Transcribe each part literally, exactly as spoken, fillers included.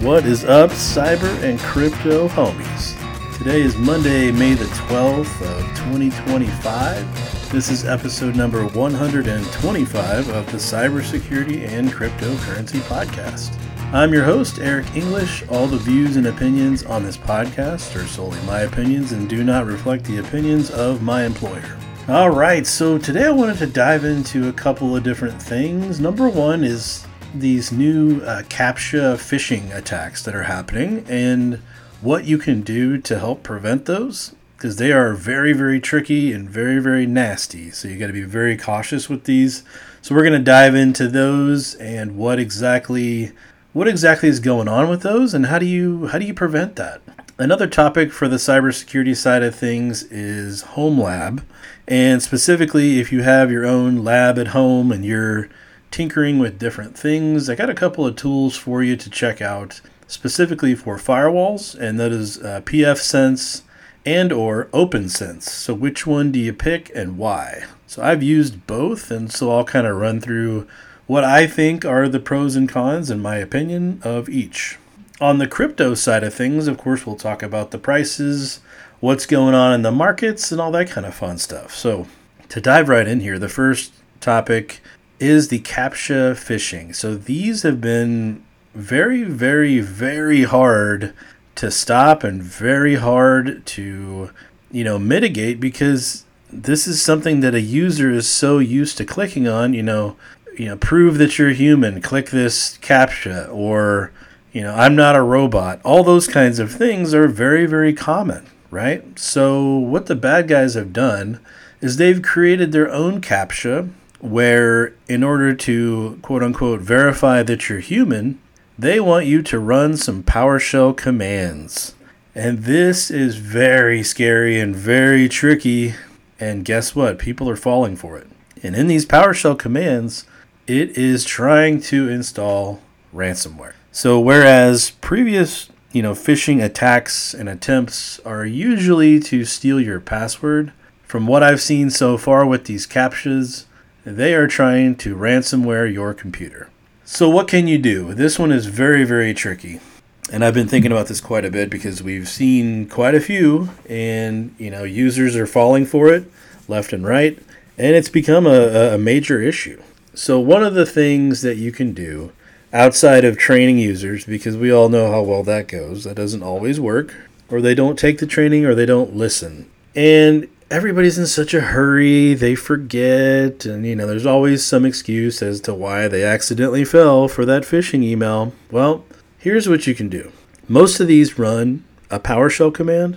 What is up, cyber and crypto homies? Today is Monday, May the twelfth of twenty twenty-five. This is episode number one hundred twenty-five of the Cybersecurity and Cryptocurrency Podcast. I'm your host, Eric English. All the views and opinions on this podcast are solely my opinions and do not reflect the opinions of my employer. All right, so today I wanted to dive into a couple of different things. Number one is these new uh, CAPTCHA phishing attacks that are happening and what you can do to help prevent those, because they are very, very tricky and very, very nasty. So you got to be very cautious with these. So we're going to dive into those and what exactly what exactly is going on with those and how do you how do you prevent that. Another topic for the cybersecurity side of things is home lab, and specifically if you have your own lab at home and you're tinkering with different things, I got a couple of tools for you to check out specifically for firewalls, and that is uh, pfSense and or OPNsense. So which one do you pick and why? So I've used both, and so I'll kind of run through what I think are the pros and cons in my opinion of each. On the crypto side of things, of course, we'll talk about the prices, what's going on in the markets, and all that kind of fun stuff. So to dive right in here, the first topic is the CAPTCHA phishing. So these have been very, very, very hard to stop and very hard to, you know, mitigate, because this is something that a user is so used to clicking on, you know, you know, prove that you're human, click this CAPTCHA, or, you know, I'm not a robot. All those kinds of things are very, very common, right? So what the bad guys have done is they've created their own CAPTCHA where in order to quote-unquote verify that you're human, they want you to run some PowerShell commands. And this is very scary and very tricky, and guess what? People are falling for it. And in these PowerShell commands, it is trying to install ransomware. So whereas previous, you know, phishing attacks and attempts are usually to steal your password, from what I've seen so far with these CAPTCHAs, they are trying to ransomware your computer. So what can you do? This one is very, very tricky. And I've been thinking about this quite a bit because we've seen quite a few, and, you know, users are falling for it left and right, and it's become a, a major issue. So one of the things that you can do outside of training users, because we all know how well that goes, that doesn't always work, or they don't take the training or they don't listen. And everybody's in such a hurry, they forget, and, you know, there's always some excuse as to why they accidentally fell for that phishing email. Well, here's what you can do. Most of these run a PowerShell command,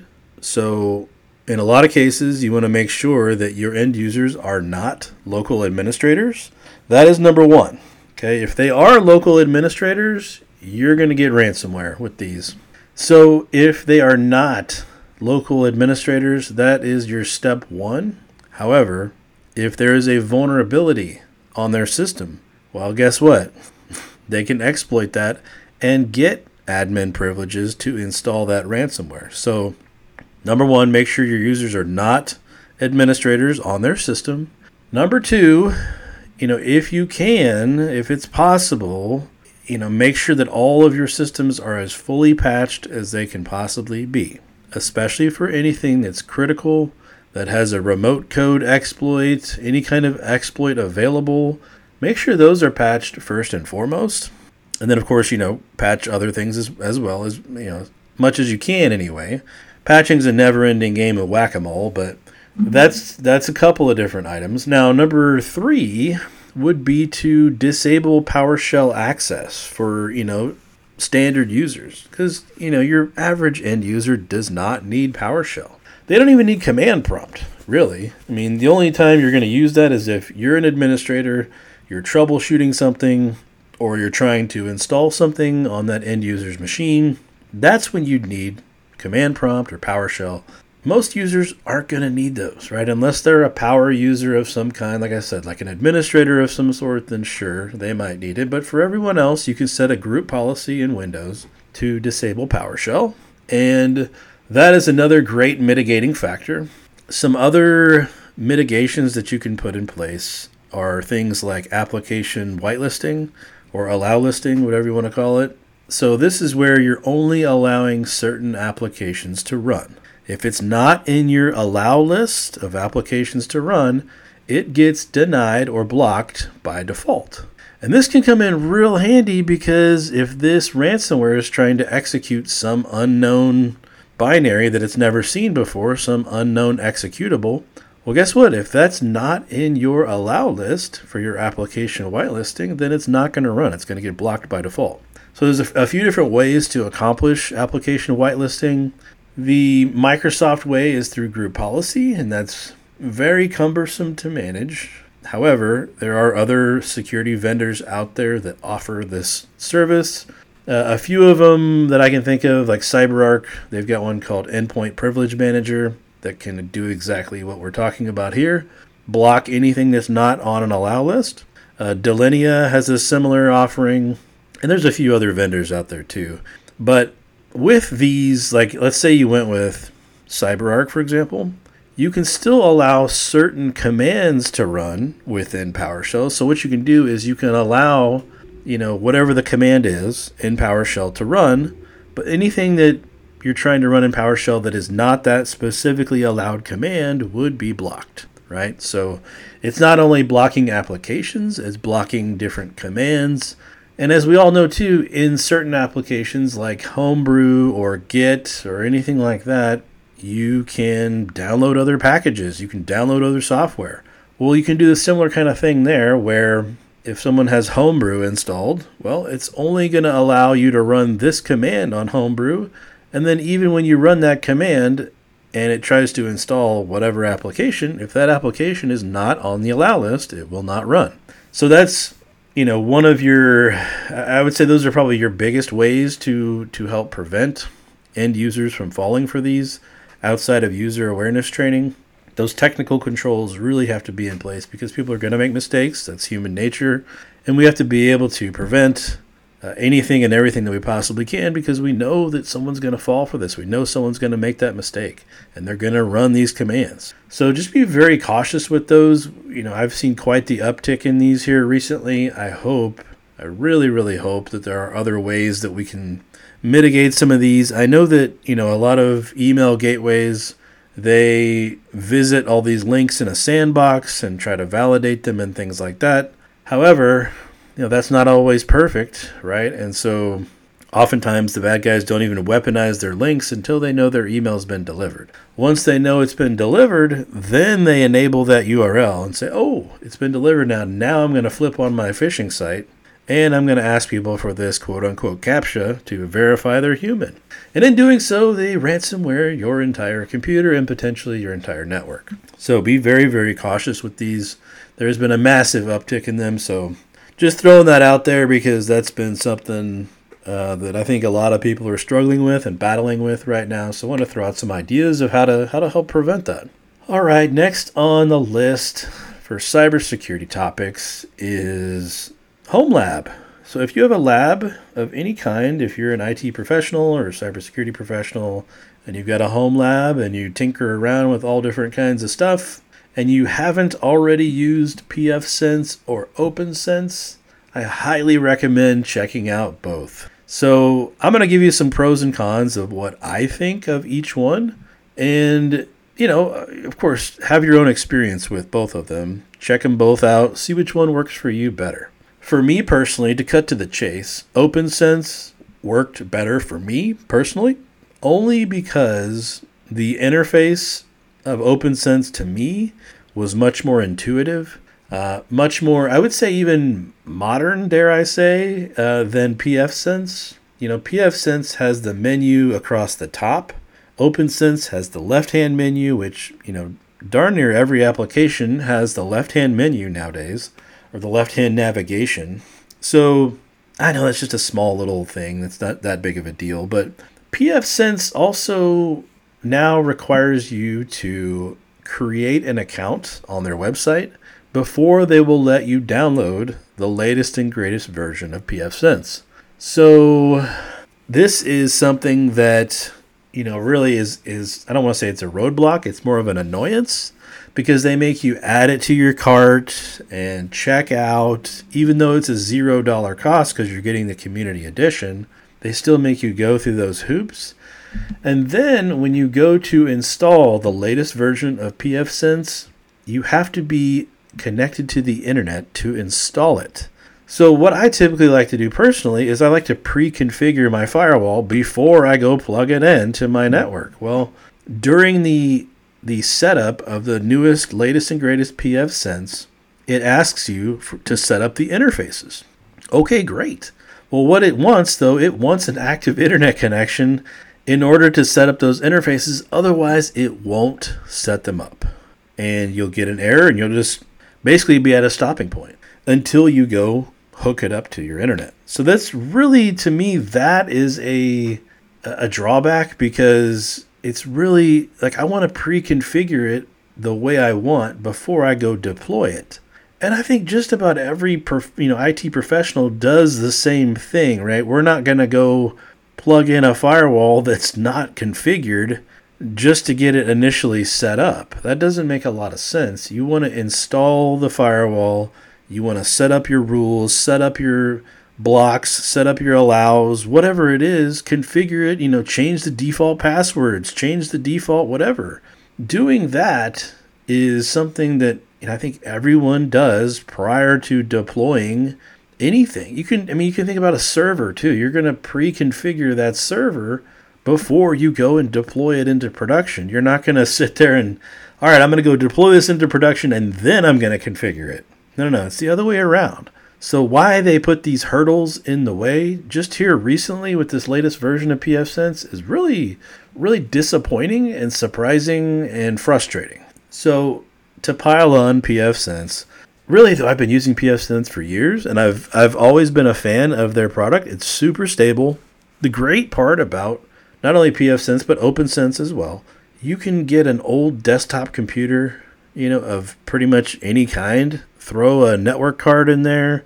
so in a lot of cases, you want to make sure that your end users are not local administrators. That is number one. Okay, if they are local administrators, you're going to get ransomware with these. So if they are not local administrators, that is your step one. However, if there is a vulnerability on their system, well, guess what? They can exploit that and get admin privileges to install that ransomware. So, number one, make sure your users are not administrators on their system. Number two, you know, if you can, if it's possible, you know, make sure that all of your systems are as fully patched as they can possibly be, especially for anything that's critical, that has a remote code exploit, any kind of exploit available. Make sure those are patched first and foremost. And then, of course, you know, patch other things as, as well, as, you know, much as you can anyway. Patching's a never-ending game of whack-a-mole, but that's that's a couple of different items. Now, number three would be to disable PowerShell access for, you know, standard users, because, you know, your average end user does not need PowerShell. They don't even need command prompt, really. I mean, the only time you're going to use that is if you're an administrator, you're troubleshooting something, or you're trying to install something on that end user's machine. That's when you'd need command prompt or PowerShell. Most users aren't going to need those, right? Unless they're a power user of some kind, like I said, like an administrator of some sort, then sure, they might need it. But for everyone else, you can set a group policy in Windows to disable PowerShell. And that is another great mitigating factor. Some other mitigations that you can put in place are things like application whitelisting or allow listing, whatever you want to call it. So this is where you're only allowing certain applications to run. If it's not in your allow list of applications to run, it gets denied or blocked by default. And this can come in real handy because if this ransomware is trying to execute some unknown binary that it's never seen before, some unknown executable, well, guess what? If that's not in your allow list for your application whitelisting, then it's not going to run. It's going to get blocked by default. So there's a, a few different ways to accomplish application whitelisting. The Microsoft way is through group policy, and that's very cumbersome to manage. However, there are other security vendors out there that offer this service. Uh, a few of them that I can think of, like CyberArk, they've got one called Endpoint Privilege Manager that can do exactly what we're talking about here. Block anything that's not on an allow list. Uh, Delinea has a similar offering, and there's a few other vendors out there too. But with these, like let's say you went with CyberArk, for example, you can still allow certain commands to run within PowerShell. So what you can do is you can allow, you know, whatever the command is in PowerShell to run, but anything that you're trying to run in PowerShell that is not that specifically allowed command would be blocked, right? So it's not only blocking applications, it's blocking different commands. And as we all know too, in certain applications like Homebrew or Git or anything like that, you can download other packages. You can download other software. Well, you can do a similar kind of thing there where if someone has Homebrew installed, well, it's only going to allow you to run this command on Homebrew. And then even when you run that command and it tries to install whatever application, if that application is not on the allow list, it will not run. So that's, you know, one of your, I would say those are probably your biggest ways to, to help prevent end users from falling for these. Outside of user awareness training, those technical controls really have to be in place because people are going to make mistakes. That's human nature. And we have to be able to prevent uh, anything and everything that we possibly can because we know that someone's going to fall for this. We know someone's going to make that mistake and they're going to run these commands. So just be very cautious with those. You know, I've seen quite the uptick in these here recently. I hope, I really, really hope that there are other ways that we can mitigate some of these. I know that, you know, a lot of email gateways, they visit all these links in a sandbox and try to validate them and things like that. However, you know, that's not always perfect, right? And so oftentimes the bad guys don't even weaponize their links until they know their email's been delivered. Once they know it's been delivered, then they enable that U R L and say, oh, it's been delivered now. Now I'm going to flip on my phishing site and I'm going to ask people for this quote-unquote CAPTCHA to verify they're human. And in doing so, they ransomware your entire computer and potentially your entire network. So be very, very cautious with these. There's been a massive uptick in them, so just throwing that out there because that's been something uh, that I think a lot of people are struggling with and battling with right now. So I want to throw out some ideas of how to how to help prevent that. All right, next on the list for cybersecurity topics is Home Lab. So if you have a lab of any kind, if you're an I T professional or a cybersecurity professional, and you've got a home lab and you tinker around with all different kinds of stuff, and you haven't already used pfSense or OPNsense, I highly recommend checking out both. So I'm going to give you some pros and cons of what I think of each one. And, you know, of course, have your own experience with both of them. Check them both out. See which one works for you better. For me personally, to cut to the chase, OPNsense worked better for me personally, only because the interface of OPNsense to me was much more intuitive, uh, much more, I would say even modern, dare I say, uh, than pfSense. You know, pfSense has the menu across the top. OPNsense has the left-hand menu, which, you know, darn near every application has the left-hand menu nowadays, or the left-hand navigation. So I know that's just a small little thing. That's not that big of a deal. But pfSense also now requires you to create an account on their website before they will let you download the latest and greatest version of pfSense. So this is something that, you know, really is, is I don't want to say it's a roadblock. It's more of an annoyance, because they make you add it to your cart and check out, even though it's a zero dollar cost because you're getting the community edition. They still make you go through those hoops. And then when you go to install the latest version of pfSense, you have to be connected to the internet to install it. So what I typically like to do personally is I like to pre-configure my firewall before I go plug it in to my network. Well, during the the setup of the newest, latest, and greatest pfSense, it asks you for, to set up the interfaces. Okay, great. Well, what it wants, though, it wants an active internet connection in order to set up those interfaces. Otherwise, it won't set them up. And you'll get an error, and you'll just basically be at a stopping point until you go hook it up to your internet. So that's really, to me, that is a a drawback, because it's really like I want to pre-configure it the way I want before I go deploy it. And I think just about every prof, you know I T professional does the same thing, right? We're not going to go plug in a firewall that's not configured just to get it initially set up. That doesn't make a lot of sense. You want to install the firewall. You want to set up your rules, set up your blocks, set up your allows, whatever it is, configure it, you know, change the default passwords, change the default whatever. Doing that is something that, you know, I think everyone does prior to deploying anything. You can, I mean, you can think about a server too. You're going to pre-configure that server before you go and deploy it into production. You're not going to sit there and, all right, I'm going to go deploy this into production and then I'm going to configure it. No, no, no, it's the other way around. So why they put these hurdles in the way just here recently with this latest version of pfSense is really, really disappointing and surprising and frustrating. So to pile on pfSense, really though, I've been using pfSense for years, and I've I've always been a fan of their product. It's super stable. The great part about not only pfSense but OPNsense as well, you can get an old desktop computer, you know, of pretty much any kind. Throw a network card in there,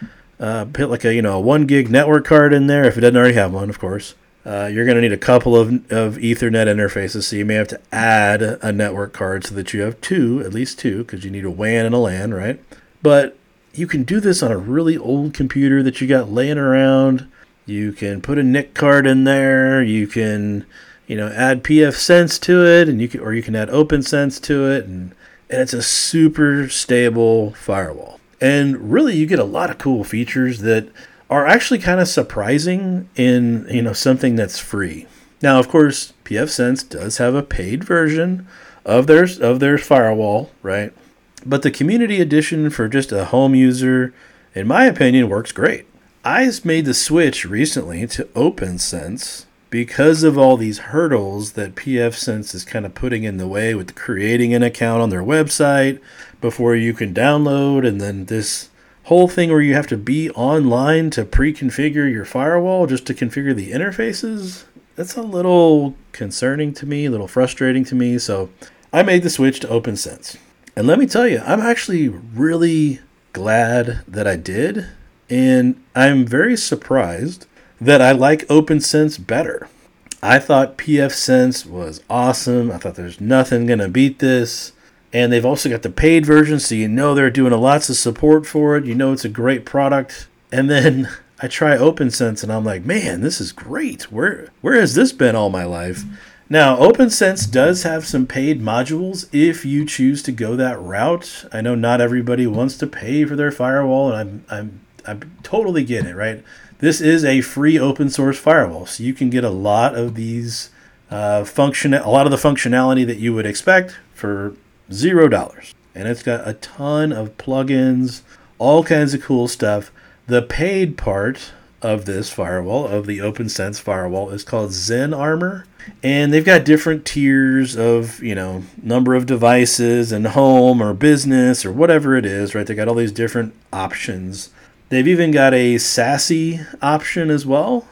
uh, put like a you know a one gig network card in there if it doesn't already have one, of course. Uh, you're going to need a couple of of Ethernet interfaces, so you may have to add a network card so that you have two, at least two, because you need a W A N and a LAN, right? But you can do this on a really old computer that you got laying around. You can put a N I C card in there. You can, you know, add pfSense to it, and you can, or you can add OPNsense to it, and and it's a super stable firewall. And really, you get a lot of cool features that are actually kind of surprising in, you know, something that's free. Now, of course, pfSense does have a paid version of their of their firewall, right? But the community edition for just a home user, in my opinion, works great. I made the switch recently to OPNsense because of all these hurdles that pfSense is kind of putting in the way with creating an account on their website before you can download, and then this whole thing where you have to be online to pre-configure your firewall just to configure the interfaces. That's a little concerning to me, a little frustrating to me. So I made the switch to OPNsense. And let me tell you, I'm actually really glad that I did. And I'm very surprised that I like OPNsense better. I thought pfSense was awesome. I thought there's nothing going to beat this. And they've also got the paid version, so you know they're doing lots of support for it. You know it's a great product. And then I try OPNsense, and I'm like, man, this is great. Where where has this been all my life? Now, OPNsense does have some paid modules if you choose to go that route. I know not everybody wants to pay for their firewall, and I'm I'm I totally get it, right? This is a free open source firewall, so you can get a lot of these uh, function, a lot of the functionality that you would expect for zero dollars. And it's got a ton of plugins, all kinds of cool stuff. The paid part of this firewall, of the OPNsense firewall, is called ZenArmor. And they've got different tiers of, you know, number of devices and home or business or whatever it is, right? They got all these different options. They've even got a SASE option as well.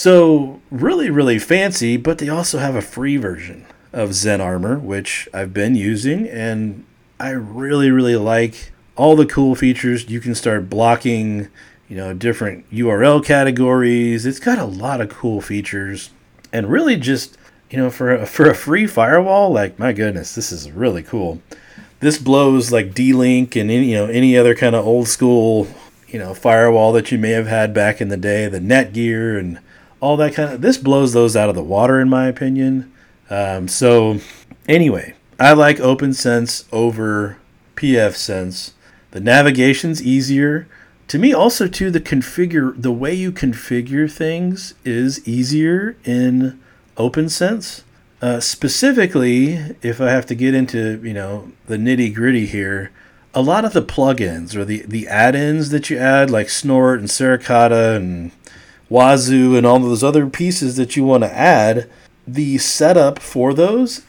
So really, really fancy, but they also have a free version of ZenArmor, which I've been using, and I really, really like all the cool features. You can start blocking, you know, different U R L categories. It's got a lot of cool features, and really just, you know, for a, for a free firewall, like, my goodness, this is really cool. This blows like D-Link and any, you know, any other kind of old school, you know, firewall that you may have had back in the day, the Netgear and all that kind of, this blows those out of the water in my opinion. Um, so anyway, I like OpenSense over pfSense. The navigation's easier. To me also too, the configure, the way you configure things is easier in OpenSense. Uh, specifically, if I have to get into, you know, the nitty gritty here, a lot of the plugins or the, the add-ins that you add, like Snort and Suricata and Wazoo and all those other pieces that you want to add, the setup for those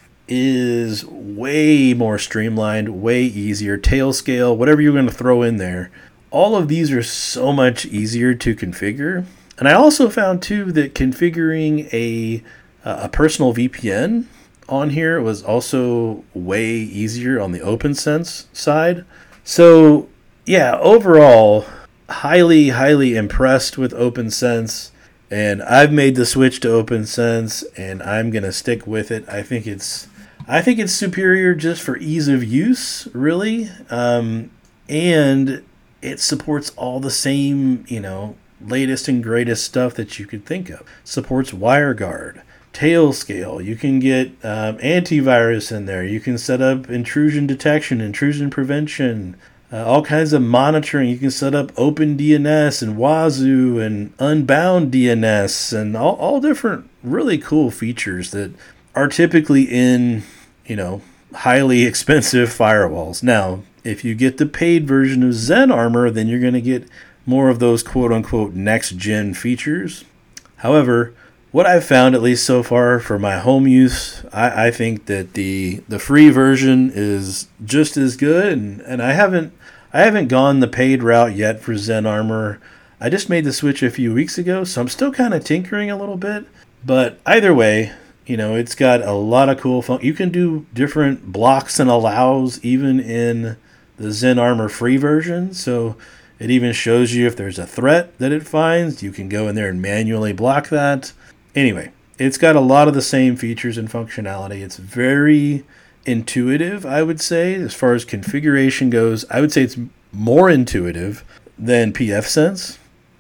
is way more streamlined, way easier. Tailscale, whatever you're going to throw in there, all of these are so much easier to configure. And I also found too that configuring a a personal V P N on here was also way easier on the OpenSense side. So yeah, overall, highly, highly impressed with OpenSense, and I've made the switch to OpenSense, and I'm gonna stick with it. I think it's, I think it's superior just for ease of use, really, um, and it supports all the same, you know, latest and greatest stuff that you could think of. Supports WireGuard, Tailscale. You can get um, antivirus in there. You can set up intrusion detection, intrusion prevention, uh, all kinds of monitoring. You can set up OpenDNS and Wazoo and Unbound D N S and all, all different really cool features that are typically in, you know, highly expensive firewalls. Now, if you get the paid version of ZenArmor, then you're going to get more of those quote-unquote next-gen features. However, what I've found, at least so far for my home use, I, I think that the the free version is just as good, and, and I haven't I haven't gone the paid route yet for ZenArmor. I just made the switch a few weeks ago, so I'm still kind of tinkering a little bit. But either way, you know, it's got a lot of cool fun. You can do different blocks and allows even in the ZenArmor free version, so it even shows you if there's a threat that it finds. You can go in there and manually block that. Anyway, it's got a lot of the same features and functionality. It's very intuitive, I would say, as far as configuration goes. I would say it's more intuitive than pfSense.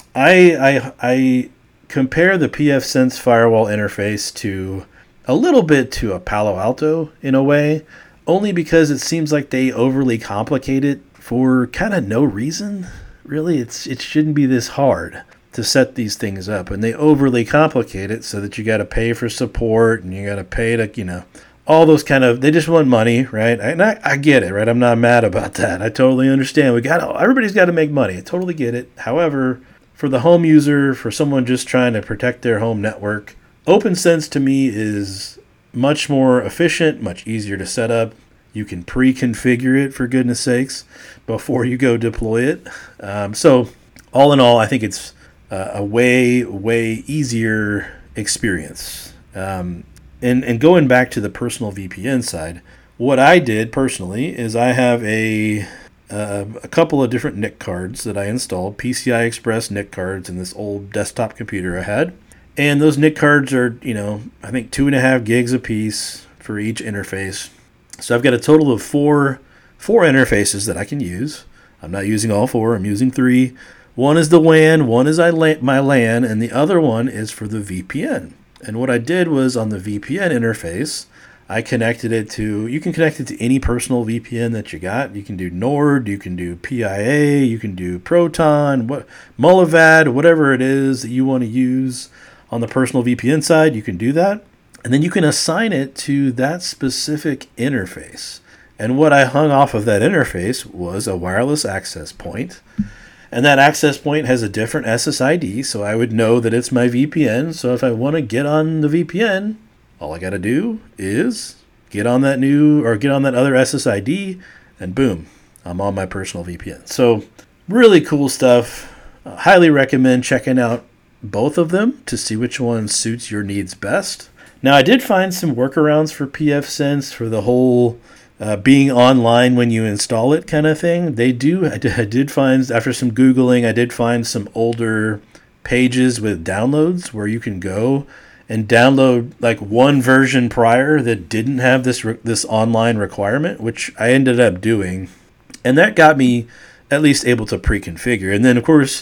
I I, I compare the pfSense firewall interface to a little bit to a Palo Alto in a way, only because it seems like they overly complicate it for kind of no reason. Really, it's it shouldn't be this hard to set these things up, and they overly complicate it so that you got to pay for support and you got to pay to, you know, all those kind of, they just want money, right? And I, I get it, right? I'm not mad about that. I totally understand. We got, everybody's got to make money. I totally get it. However, for the home user, for someone just trying to protect their home network, OpenSense to me is much more efficient, much easier to set up. You can pre-configure it, for goodness sakes, before you go deploy it. Um, so all in all, I think it's Uh, a way, way easier experience. Um, and, and going back to the personal V P N side, what I did personally is I have a uh, a couple of different N I C cards that I installed, P C I Express N I C cards in this old desktop computer I had. And those N I C cards are, you know, I think two and a half gigs a piece for each interface. So I've got a total of four, four interfaces that I can use. I'm not using all four, I'm using three. One is the W A N, one is my LAN, and the other one is for the V P N. And what I did was on the V P N interface, I connected it to, you can connect it to any personal V P N that you got. You can do Nord, you can do P I A, you can do Proton, what, Mullvad, whatever it is that you want to use on the personal V P N side, you can do that. And then you can assign it to that specific interface. And what I hung off of that interface was a wireless access point. And that access point has a different S S I D, so I would know that it's my V P N. So if I want to get on the V P N, all I got to do is get on that new, or get on that other S S I D, and boom, I'm on my personal V P N. So really cool stuff. Uh, highly recommend checking out both of them to see which one suits your needs best. Now, I did find some workarounds for pfSense for the whole Uh, being online when you install it kind of thing. They do, I did, I did find, after some Googling, I did find some older pages with downloads where you can go and download like one version prior that didn't have this re- this online requirement, which I ended up doing. And that got me at least able to pre-configure. And then, of course,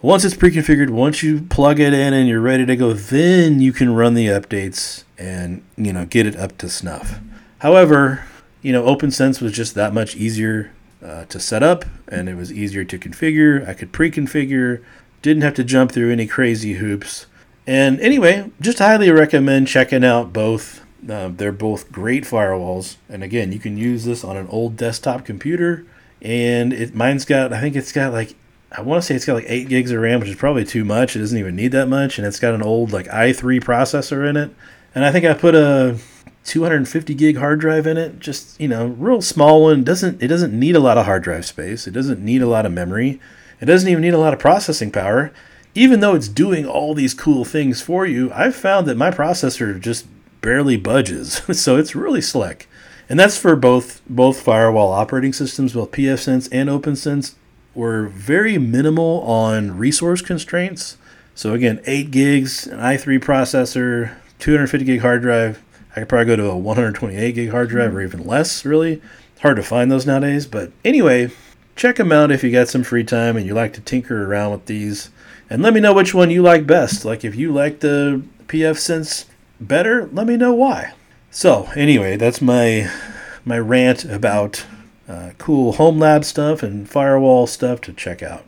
once it's pre-configured, once you plug it in and you're ready to go, then you can run the updates and, you know, get it up to snuff. However, you know, OpenSense was just that much easier uh, to set up, and it was easier to configure. I could pre-configure, didn't have to jump through any crazy hoops. And anyway, just highly recommend checking out both. Uh, they're both great firewalls. And again, you can use this on an old desktop computer. And it mine's got, I think it's got like, I want to say it's got like eight gigs of RAM, which is probably too much. It doesn't even need that much. And it's got an old like i three processor in it. And I think I put a two hundred fifty gig hard drive in it. Just, you know, real small one. Doesn't It doesn't need a lot of hard drive space. It doesn't need a lot of memory. It doesn't even need a lot of processing power. Even though it's doing all these cool things for you, I've found that my processor just barely budges. So it's really slick. And that's for both both firewall operating systems, both pfSense and OpenSense. Were very minimal on resource constraints. So again, eight gigs, an i three processor, two hundred fifty gig hard drive. I could probably go to a one hundred twenty-eight gig hard drive or even less, really. It's hard to find those nowadays. But anyway, check them out if you got some free time and you like to tinker around with these. And let me know which one you like best. Like if you like the pfSense better, let me know why. So anyway, that's my my rant about Uh, cool home lab stuff and firewall stuff to check out.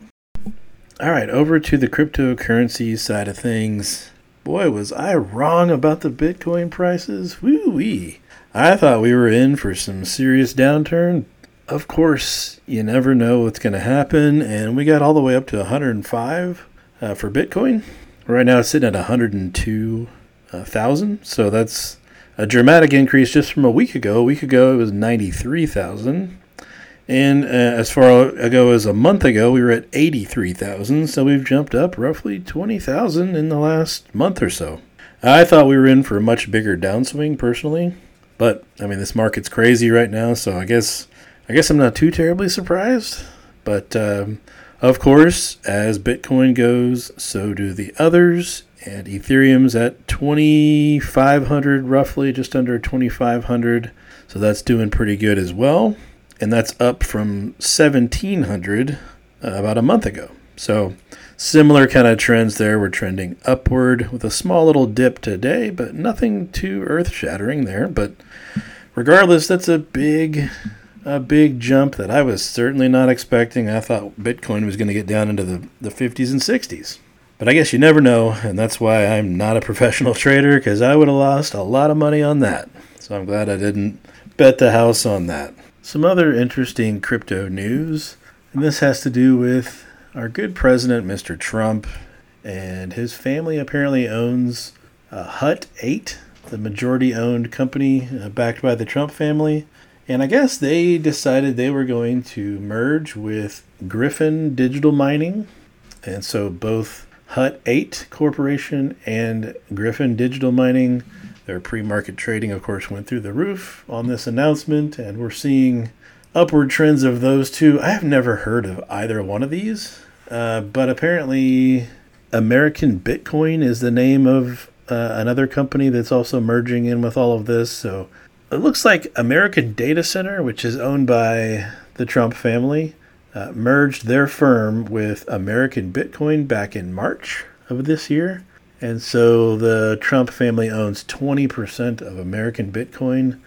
All right, over to the cryptocurrency side of things. Boy, was I wrong about the Bitcoin prices. Woo-wee. I thought we were in for some serious downturn. Of course, you never know what's going to happen, and we got all the way up to one hundred five uh, for Bitcoin. Right now it's sitting at one hundred two thousand, so that's a dramatic increase just from a week ago. A week ago it was ninety-three thousand. And uh, as far ago as a month ago, we were at eighty-three thousand. So we've jumped up roughly twenty thousand in the last month or so. I thought we were in for a much bigger downswing personally. But, I mean, this market's crazy right now. So I guess I guess I'm not too terribly surprised. But, um, of course, as Bitcoin goes, so do the others. And Ethereum's at twenty-five hundred roughly, just under twenty-five hundred. So that's doing pretty good as well. And that's up from seventeen hundred uh, about a month ago. So similar kind of trends there. We're trending upward with a small little dip today, but nothing too earth-shattering there. But regardless, that's a big, a big jump that I was certainly not expecting. I thought Bitcoin was going to get down into the, the fifties and sixties. But I guess you never know, and that's why I'm not a professional trader, because I would have lost a lot of money on that. So I'm glad I didn't bet the house on that. Some other interesting crypto news, and this has to do with our good president, Mister Trump, and his family apparently owns uh, Hut eight, the majority-owned company uh, backed by the Trump family. And I guess they decided they were going to merge with Griffin Digital Mining. And so both Hut eight Corporation and Griffin Digital Mining, their pre-market trading, of course, went through the roof on this announcement, and we're seeing upward trends of those two. I have never heard of either one of these, uh, but apparently American Bitcoin is the name of uh, another company that's also merging in with all of this. So it looks like American Data Center, which is owned by the Trump family, uh, merged their firm with American Bitcoin back in March of this year. And so the Trump family owns twenty percent of American Bitcoin,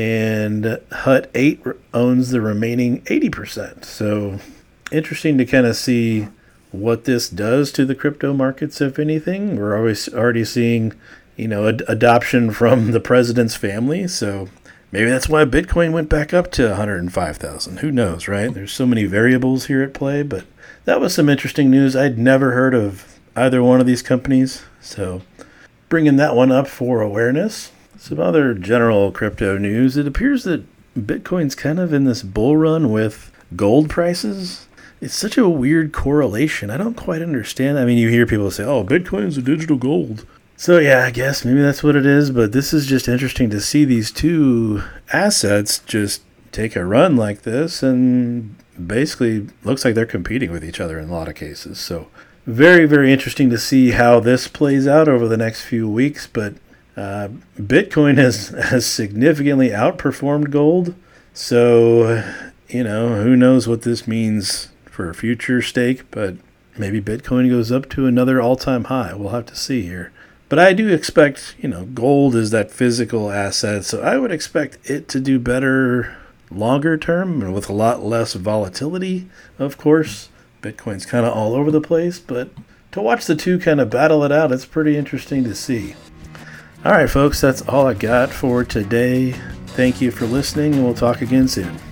and Hut eight owns the remaining eighty percent. So interesting to kind of see what this does to the crypto markets, if anything. We're always already seeing, you know, ad- adoption from the president's family. So maybe that's why Bitcoin went back up to one hundred five thousand. Who knows, right? There's so many variables here at play, but that was some interesting news. I'd never heard of either one of these companies. So bringing that one up for awareness. Some other general crypto news. It appears that Bitcoin's kind of in this bull run with gold prices. It's such a weird correlation. I don't quite understand. I mean, you hear people say, oh, Bitcoin's a digital gold. So yeah, I guess maybe that's what it is. But this is just interesting to see these two assets just take a run like this, and basically looks like they're competing with each other in a lot of cases. So very, very interesting to see how this plays out over the next few weeks. But uh, Bitcoin has, has significantly outperformed gold. So, you know, who knows what this means for a future stake. But maybe Bitcoin goes up to another all-time high. We'll have to see here. But I do expect, you know, gold is that physical asset, so I would expect it to do better longer term and with a lot less volatility, of course. Bitcoin's kind of all over the place, but to watch the two kind of battle it out, it's pretty interesting to see. All right, folks, that's all I got for today. Thank you for listening, and we'll talk again soon.